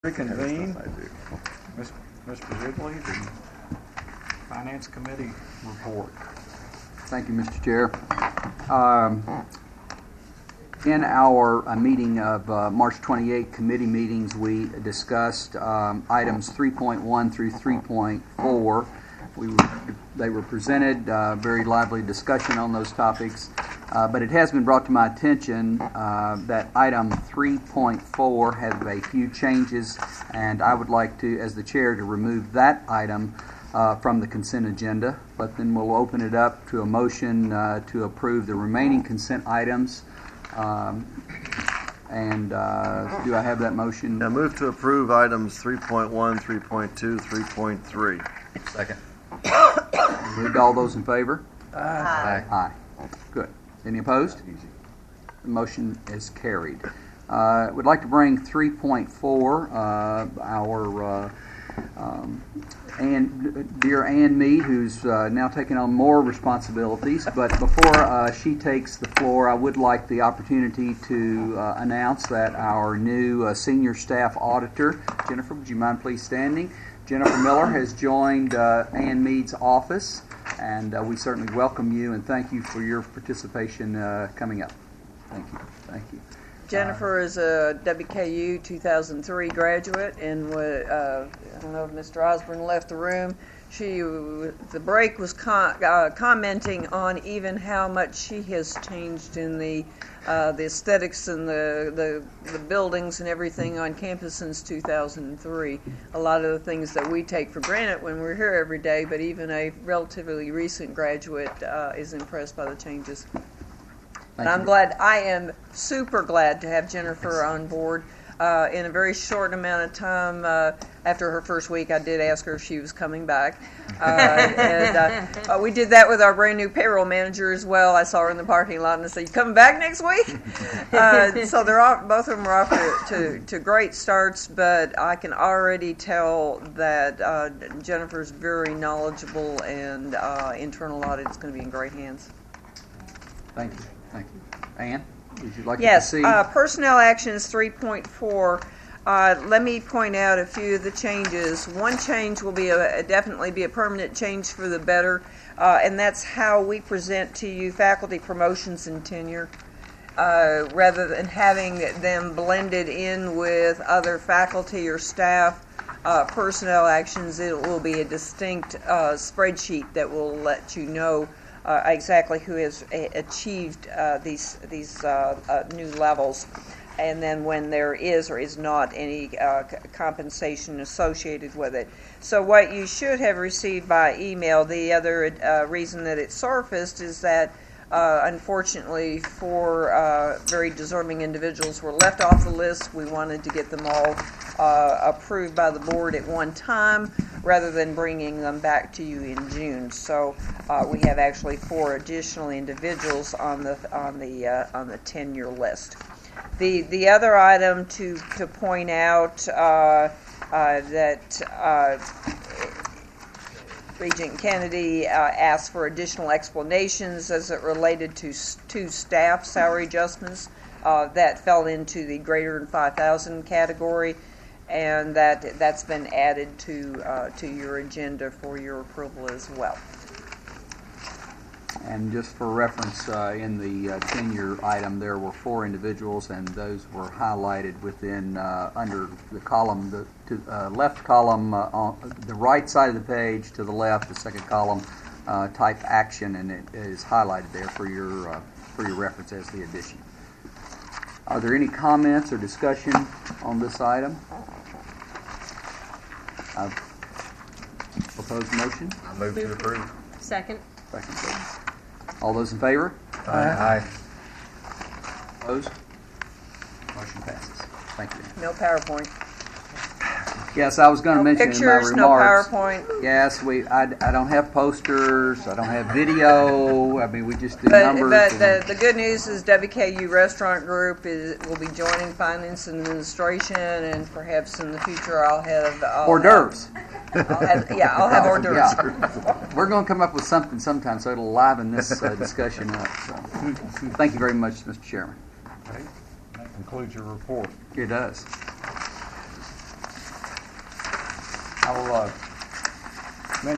Reconvene. Mr. Zigley, the Finance Committee report. Thank you, Mr. Chair. In our meeting of March 28 committee meetings, we discussed items 3.1 through 3.4. They were presented, very lively discussion on those topics, but it has been brought to my attention that item 3.4 has a few changes, and I would like to, as the chair, to remove that item from the consent agenda, but then we'll open it up to a motion to approve the remaining consent items. And do I have that motion? Now move to approve items 3.1, 3.2, 3.3. Second. Moved. All those in favor? Aye. Aye. Good. Any opposed? The motion is carried. Would like to bring 3.4, our dear Ann Mead, who's now taking on more responsibilities. But before she takes the floor, I would like the opportunity to announce that our new senior staff auditor, Jennifer, would you mind please standing? Jennifer Miller has joined Ann Mead's office, and we certainly welcome you and thank you for your participation coming up. Thank you. Thank you. Jennifer is a WKU 2003 graduate, and I don't know if Mr. Osborne left the room. The break was commenting on even how much she has changed in the aesthetics and the buildings and everything on campus since 2003. A lot of the things that we take for granted when we're here every day, but even a relatively recent graduate is impressed by the changes. And I am super glad to have Jennifer on board. In a very short amount of time, after her first week, I did ask her if she was coming back. And we did that with our brand new payroll manager as well. I saw her in the parking lot and I said, "You coming back next week?" So both of them are off to great starts, but I can already tell that Jennifer's very knowledgeable, and internal audit is going to be in great hands. Thank you. Thank you. Ann, would you like to proceed? Yes, personnel actions 3.4. Let me point out a few of the changes. One change will be definitely be a permanent change for the better, and that's how we present to you faculty promotions and tenure. Rather than having them blended in with other faculty or staff personnel actions, it will be a distinct spreadsheet that will let you know exactly who has achieved these new levels, and then when there is or is not any compensation associated with it. So what you should have received by email, the other reason that it surfaced is that unfortunately, 4 very deserving individuals were left off the list. We wanted to get them all approved by the board at one time, rather than bringing them back to you in June. So we have actually 4 additional individuals on the tenure list. The other item to point out that Regent Kennedy asked for additional explanations as it related to 2 staff salary adjustments that fell into the greater than 5,000 category, and that's been added to your agenda for your approval as well. And just for reference, in the tenure item, there were 4 individuals, and those were highlighted within under the column, left column on the right side of the page to the left, the second column, type action, and it is highlighted there for your reference as the addition. Are there any comments or discussion on this item? Proposed motion? I move to approve. Second. Second, please. All those in favor? Aye. Opposed? Motion passes. Thank you. No PowerPoint. Yes, I was going to mention Pictures, in my remarks. no PowerPoint. Yes, I don't have posters. I don't have video. I mean, we just do But numbers. the good news is WKU Restaurant Group will be joining Finance and Administration, and perhaps in the future I'll have hors d'oeuvres. I'll have hors d'oeuvres. Yeah. We're going to come up with something sometime so it'll liven this discussion up. So, thank you very much, Mr. Chairman. Okay. That concludes your report. It does. I will